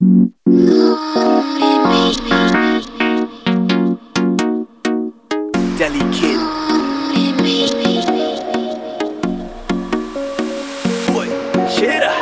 Deli Kid. Boy, Shera.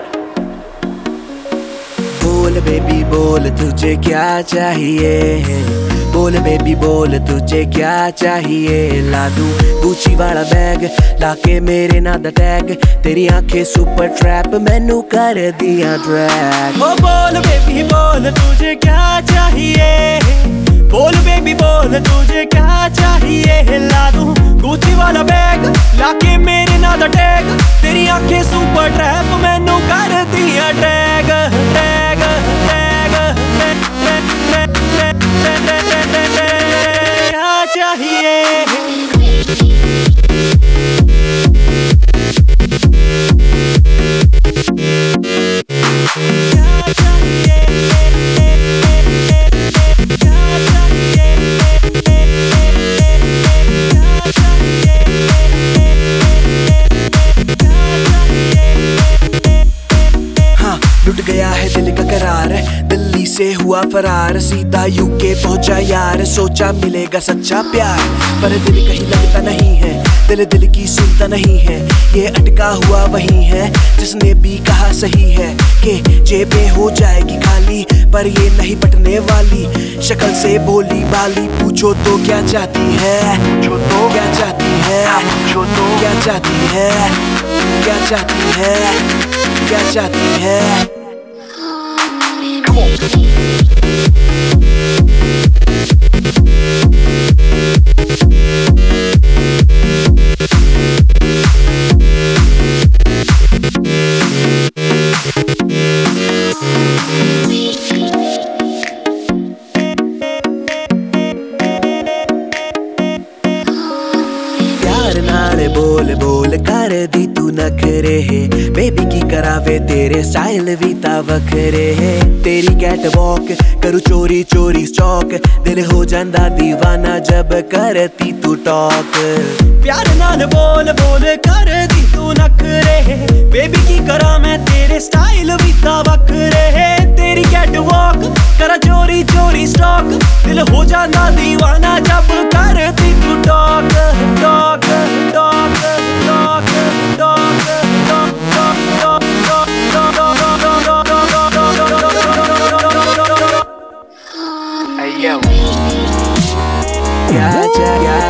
बोल baby बोल तुझे क्या चाहिए, बोल बेबी बोल तुझे क्या चाहिए। ला दूं गुची वाला बैग लाके मेरे ना दा टैग, तेरी आंखें सुपर ट्रैप मैनू कर दिया ड्रैग। ओ बोल बेबी बोल तुझे क्या चाहिए, बोल बेबी बोल तुझे क्या चाहिए। ला दूं गुची वाला बैग लाके मेरे ना दा टैग, तेरी आंखें सुपर ट्रैप मैनू कर दिया ड्रैग ड्रैग ड्रैग। क्या चाहिए लुट गया है दिल का करार, दिल्ली से हुआ फरार, सीधा यूके पहुंचा यार, सोचा मिलेगा सच्चा प्यार। पर दिल कहीं लगता नहीं है, दिल दिल की सुनता नहीं है, ये अटका हुआ वही है जिसने भी कहा सही है कि जेबें हो जाएगी खाली, पर ये नहीं पटने वाली। शक्ल से बोली बाली पूछो तो क्या चाहती है, पूछो तो क्या चाहती है, पूछो तो क्या चाहती है, क्या चाहती है, क्या चाहती है। Come on. प्यार नाल बोल बोल कर दी तू नखरे है, बेबी की करावे तेरे स्टाइल भी ता वखरे है। तेरी कैट वॉक करू चोरी चोरी स्टॉक, दिल हो जांदा दीवाना जब करती तू टॉक। प्यार नाल बोल बोल कर दी तू नखरे है, बेबी की करा मैं तेरे स्टाइल भी ता वखरे है। तेरी कैट वॉक करा चोरी चोरी स्टॉक, दिल हो जांदा दीवाना जब करती तू talk talk talk talk talk. Hey yo, क्या